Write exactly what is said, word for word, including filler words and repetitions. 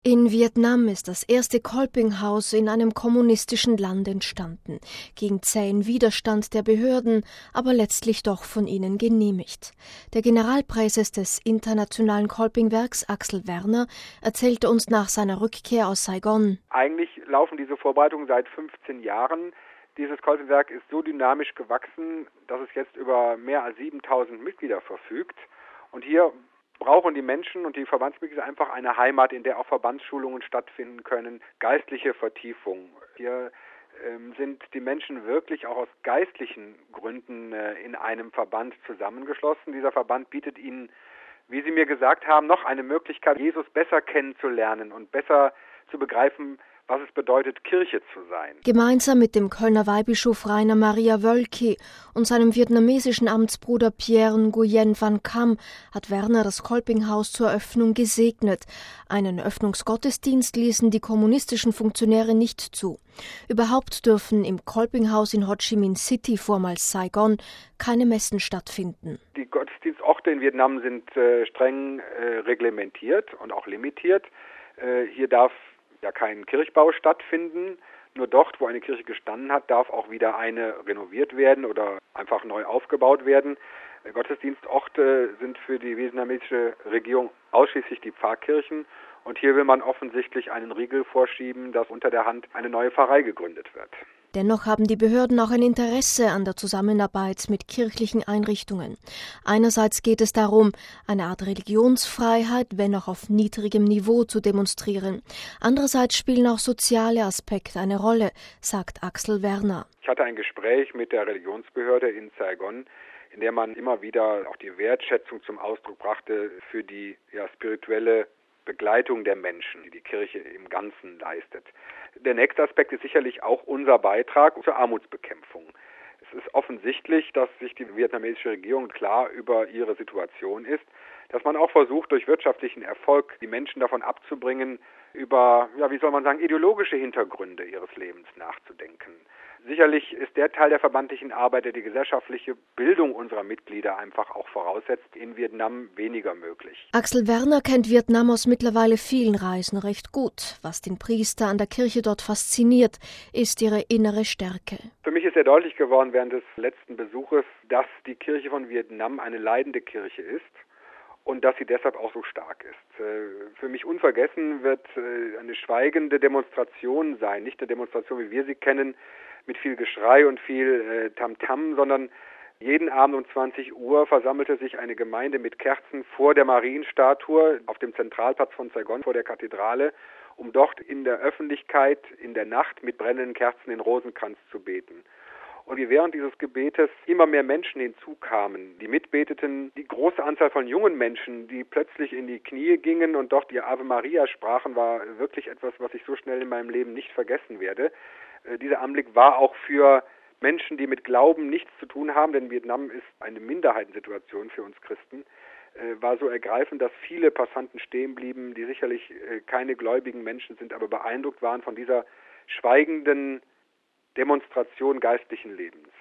In Vietnam ist das erste Kolpinghaus in einem kommunistischen Land entstanden, gegen zähen Widerstand der Behörden, aber letztlich doch von ihnen genehmigt. Der Generalpräses des Internationalen Kolpingwerks, Axel Werner, erzählte uns nach seiner Rückkehr aus Saigon: Eigentlich laufen diese Vorbereitungen seit fünfzehn Jahren. Dieses Kolpingwerk ist so dynamisch gewachsen, dass es jetzt über mehr als siebentausend Mitglieder verfügt. Und hier brauchen die Menschen und die Verbandsmitglieder einfach eine Heimat, in der auch Verbandsschulungen stattfinden können, geistliche Vertiefung. Hier ähm, sind die Menschen wirklich auch aus geistlichen Gründen äh, in einem Verband zusammengeschlossen. Dieser Verband bietet ihnen, wie Sie mir gesagt haben, noch eine Möglichkeit, Jesus besser kennenzulernen und besser zu begreifen, was es bedeutet, Kirche zu sein. Gemeinsam mit dem Kölner Weihbischof Rainer Maria Wölki und seinem vietnamesischen Amtsbruder Pierre Nguyen Van Cam hat Werner das Kolpinghaus zur Eröffnung gesegnet. Einen Öffnungsgottesdienst ließen die kommunistischen Funktionäre nicht zu. Überhaupt dürfen im Kolpinghaus in Ho Chi Minh City, vormals Saigon, keine Messen stattfinden. Die Gottesdienstorte in Vietnam sind äh, streng äh, reglementiert und auch limitiert. Äh, hier darf ja kein Kirchbau stattfinden. Nur dort, wo eine Kirche gestanden hat, darf auch wieder eine renoviert werden oder einfach neu aufgebaut werden. Gottesdienstorte sind für die vietnamesische Regierung ausschließlich die Pfarrkirchen. Und hier will man offensichtlich einen Riegel vorschieben, dass unter der Hand eine neue Pfarrei gegründet wird. Dennoch haben die Behörden auch ein Interesse an der Zusammenarbeit mit kirchlichen Einrichtungen. Einerseits geht es darum, eine Art Religionsfreiheit, wenn auch auf niedrigem Niveau, zu demonstrieren. Andererseits spielen auch soziale Aspekte eine Rolle, sagt Axel Werner. Ich hatte ein Gespräch mit der Religionsbehörde in Saigon, in der man immer wieder auch die Wertschätzung zum Ausdruck brachte für die ja, spirituelle Begleitung der Menschen, die die Kirche im Ganzen leistet. Der nächste Aspekt ist sicherlich auch unser Beitrag zur Armutsbekämpfung. Es ist offensichtlich, dass sich die vietnamesische Regierung klar über ihre Situation ist, dass man auch versucht, durch wirtschaftlichen Erfolg die Menschen davon abzubringen, über, ja, wie soll man sagen, ideologische Hintergründe ihres Lebens nachzudenken. Sicherlich ist der Teil der verbandlichen Arbeit, der die gesellschaftliche Bildung unserer Mitglieder einfach auch voraussetzt, in Vietnam weniger möglich. Axel Werner kennt Vietnam aus mittlerweile vielen Reisen recht gut. Was den Priester an der Kirche dort fasziniert, ist ihre innere Stärke. Für mich ist sehr deutlich geworden während des letzten Besuches, dass die Kirche von Vietnam eine leidende Kirche ist und dass sie deshalb auch so stark ist. Für mich unvergessen wird eine schweigende Demonstration sein, nicht eine Demonstration, wie wir sie kennen, mit viel Geschrei und viel äh, Tamtam, sondern jeden Abend um zwanzig Uhr versammelte sich eine Gemeinde mit Kerzen vor der Marienstatue auf dem Zentralplatz von Saigon, vor der Kathedrale, um dort in der Öffentlichkeit in der Nacht mit brennenden Kerzen den Rosenkranz zu beten. Und wie während dieses Gebetes immer mehr Menschen hinzukamen, die mitbeteten, die große Anzahl von jungen Menschen, die plötzlich in die Knie gingen und dort die Ave Maria sprachen, war wirklich etwas, was ich so schnell in meinem Leben nicht vergessen werde. Dieser Anblick war auch für Menschen, die mit Glauben nichts zu tun haben, denn Vietnam ist eine Minderheitensituation für uns Christen, war so ergreifend, dass viele Passanten stehen blieben, die sicherlich keine gläubigen Menschen sind, aber beeindruckt waren von dieser schweigenden Demonstration geistlichen Lebens.